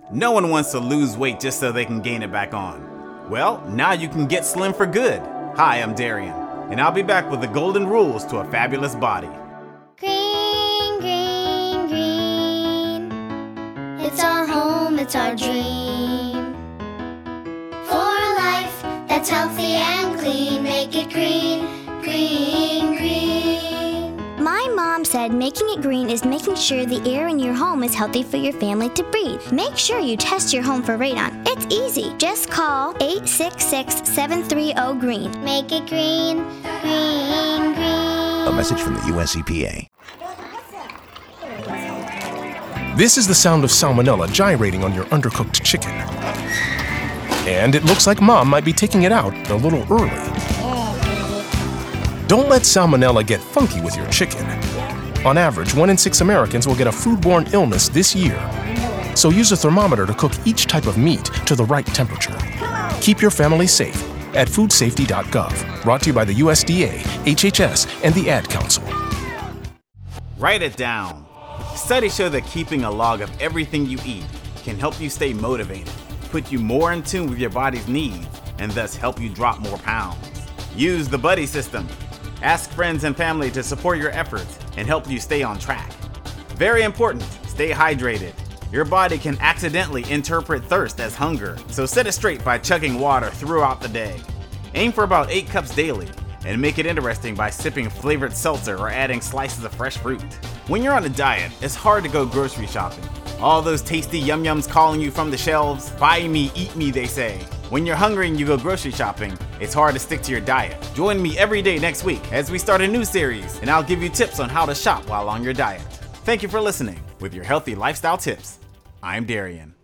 No one wants to lose weight just so they can gain it back on. Well, now you can get slim for good. Hi, I'm Darian, and I'll be back with the golden rules to a fabulous body. Green, green, green. It's our home, it's our dream. For a life that's healthy and clean, make it green, green, green. My mom said making it green is making sure the air in your home is healthy for your family to breathe. Make sure you test your home for radon. It's easy. Just call 866-730-GREEN. Make it green, green, green. A message from the US EPA. This is the sound of salmonella gyrating on your undercooked chicken. And it looks like Mom might be taking it out a little early. Don't let salmonella get funky with your chicken. On average, 1 in 6 Americans will get a foodborne illness this year. So use a thermometer to cook each type of meat to the right temperature. Keep your family safe at foodsafety.gov. Brought to you by the USDA, HHS, and the Ad Council. Write it down. Studies show that keeping a log of everything you eat can help you stay motivated, put you more in tune with your body's needs, and thus help you drop more pounds. Use the buddy system. Ask friends and family to support your efforts and help you stay on track. Very important, stay hydrated. Your body can accidentally interpret thirst as hunger, so set it straight by chugging water throughout the day. Aim for about 8 cups daily, and make it interesting by sipping flavored seltzer or adding slices of fresh fruit. When you're on a diet, it's hard to go grocery shopping. All those tasty yum-yums calling you from the shelves, buy me, eat me, they say. When you're hungry and you go grocery shopping, it's hard to stick to your diet. Join me every day next week as we start a new series, and I'll give you tips on how to shop while on your diet. Thank you for listening with your healthy lifestyle tips. I'm Darian.